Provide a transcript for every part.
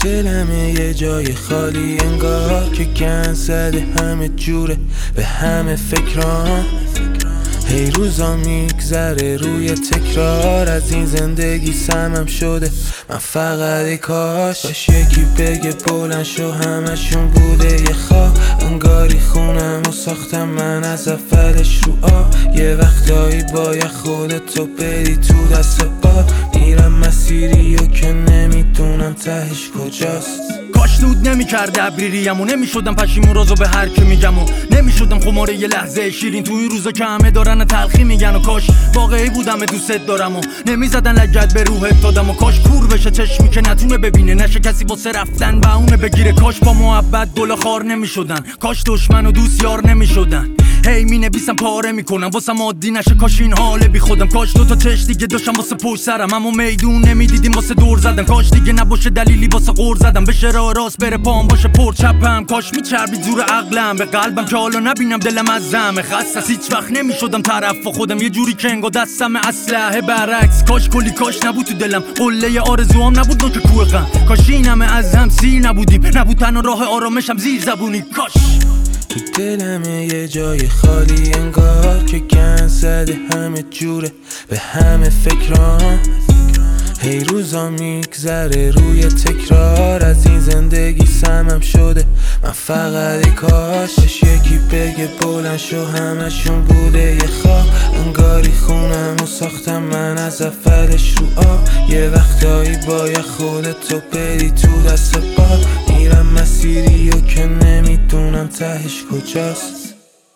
دلمه یه جای خالی انگار که گند زده همه جوره به همه فکران. هی روزا میگذره روی تکرار، از این زندگی سمم شده من فقط کاش یکی بگه بلند شو همشون بوده یه خواب. انگاری خونم و ساختم من از اولش رو یه وقتایی باید خودتو بدی تو دست باد. میرم مسیری و که نمیدونم تهش کجاست. کاش دود نمیکرد ابریریم و نمیشدم پشیمون رازو به هر کی میگم و نمیشدم خماره یه لحظه شیرین توی روزا که همه دارن تلخی میگن. و کاش واقعی بودم دوست دارم و نمیزدن لگد به روحت دادم. و کاش کور بشه چشمی که نتونه ببینه، نشه کسی واسه رفتن بهونه بگیره. کاش با محبت گل خار نمیشدن، کاش دشمن و دوست یار نمیشدن. هی می نویسم پاره میکنم واسم عادی نشه کاش این حال بی خودم. کاش دوتا چش دیگه داشتم واسه پشت سرم اما میدون نمیدیدیم واسه دور زدن. کاش دیگه نباشه دلیلی واسه غور زدم، بشه راه راست بره پام باشه پر چپم. کاش میچربید زور عقلم به قلبم که حالا نبینم دلم از زمه خسته. هیچ وقت نمیشدم طرف خودم یه جوری که انگار دستم اسلحه برعکس. کاش کلی کاش نبود تو دلم، قله آرزوام نبود نوک کوه غم. کاش اینمه از هم سیر نبودیم، نبود تنها راه آرامشم زیر زبونی. کاش تو دلمه یه جای خالی انگار که گند زده همه جوره به همه فکران. هی روزا میگذره روی تکرار، از این زندگی سمم شده من فقط کاش یکی بگه بلند شو همشون بوده یه خواب. انگاری خونم و ساختم من از اولش رو یه وقتایی باید خودتو بدی تو دست باد. میرم مسیری و که نمیدونم تهش کجاست.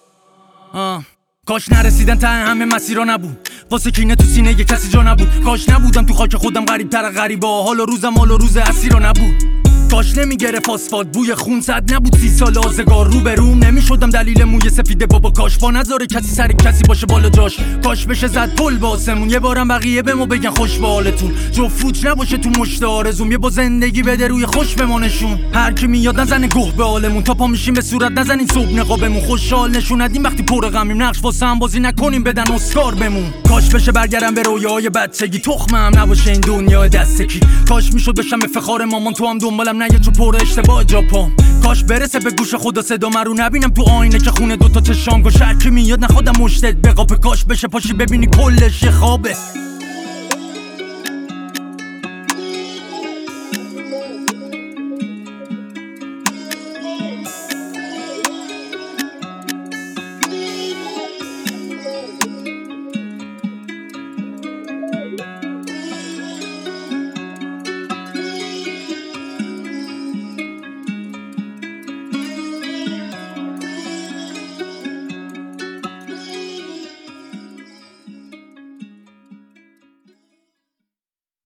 کاش نرسیدن ته همه مسیرها نبود، واسه کینه تو سینه یه کسی جا نبود. کاش نبودم تو خاک خودم غریب تر غریبه، حال و روزم حال و روز اسیرا نبود. کاش نمیگرفت آسفالت بوی خون، صد نبود 30 سال آزگار رو به روم. نمیشدم دلیل موی سفیده بابا. کاش با نذاره کسی سر کسی باشه بالا جاش. کاش بشه زد پل با آسمون، یه بارم بقیه بمو بگن خوش به حالتون. جو فوت نباشه تو مشت آرزوم، یه با زندگی بده روی خوش بمانشون. هر کی میاد نزنه گوه به حالمون، تا پا میشیم به صورت نزنین صبح نقابمون. خوشحال نشون ندیم وقتی پر غمیم، نقش واسه هم بازی نکنیم بدن اسکار بمون. کاش بشه برگردم به رویاهای بچگی، تخمم نباشه این دنیا دستکی. کاش میشد بشم افتخار مامان، تو هم دنبالم نه یه چو پر اشتباه جاپام. کاش برسه به گوش خدا صدا من رو نبینم تو آینه که خونه دوتا چشام گوش. هر کی میاد نخوادم مشتت بقاپه، کاش بشه پاشی ببینی کلش یه خوابه.